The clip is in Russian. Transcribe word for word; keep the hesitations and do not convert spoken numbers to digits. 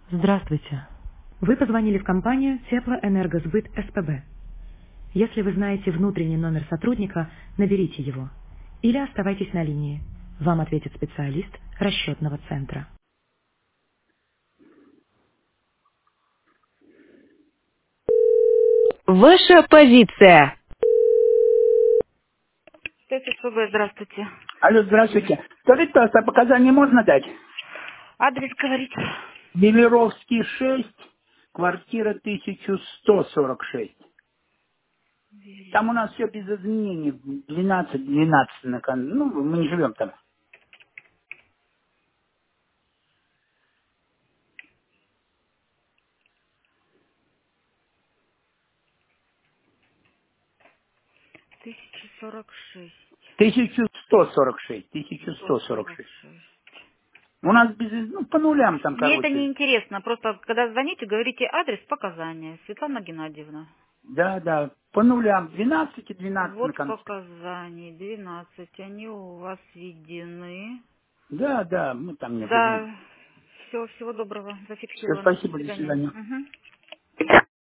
Здравствуйте. Вы позвонили в компанию Теплоэнергосбыт СПБ. Если вы знаете внутренний номер сотрудника, наберите его. Или оставайтесь на линии. Вам ответит специалист расчетного центра. Ваша позиция. СПБ, здравствуйте. Алло, здравствуйте. Скажите, пожалуйста, а показания можно дать? Адрес говорит. Велеровский шесть, квартира тысяча сто сорок шесть. Там у нас все без изменений. двенадцать двенадцать на кон... Ну, мы не живем там. тысяча сорок шесть. тысяча сто сорок шесть. тысяча сто сорок шесть. У нас без... из- Ну, по нулям там, Мне это не короче. интересно. Просто когда звоните, говорите адрес, показания. Светлана Геннадьевна. Да, да, по нулям. двенадцать и двенадцать на Вот конце. показаний. двенадцать. Они у вас введены. Да, да, мы там не живем. Да. Все, всего доброго. Все, Зафиксировано. До спасибо, до свидания. свидания. Мгм.